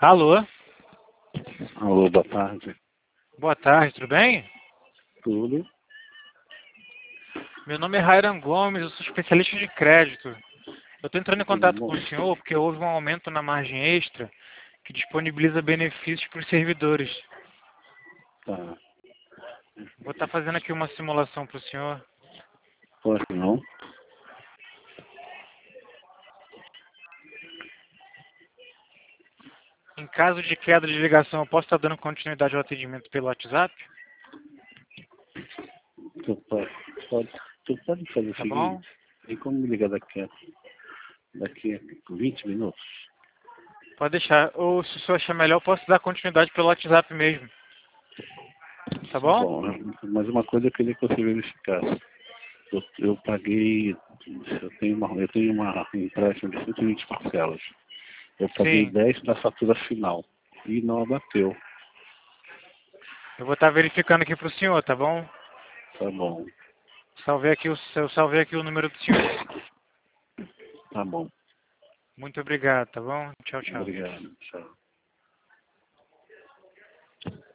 Alô, Alô, boa tarde. boa tarde, tudo bem? Tudo? Meu nome é Rairan Gomes, eu sou especialista de crédito. Eu estou entrando em Tudo contato bom? com o senhor porque houve um aumento na margem extra que disponibiliza benefícios para os servidores. Tá. Vou estar fazendo aqui uma simulação para o senhor. Pode não? Em caso de queda de ligação, eu posso estar dando continuidade ao atendimento pelo WhatsApp? Tu pode fazer o Tá bom? seguinte? Tem como me ligar daqui a 20 minutos? Pode deixar. Ou se o senhor achar melhor, eu posso dar continuidade pelo WhatsApp mesmo. Tá Tá bom? bom, mas uma coisa eu queria que você verificasse. Eu paguei, um empréstimo de 120 parcelas. Eu paguei Sim. 10 da fatura final e não abateu. Eu vou estar verificando aqui para o senhor, tá bom? Tá bom, Eu salvei aqui o número do senhor. tá bom. Muito obrigado, tá bom? Tchau, tchau. Obrigado. Tchau.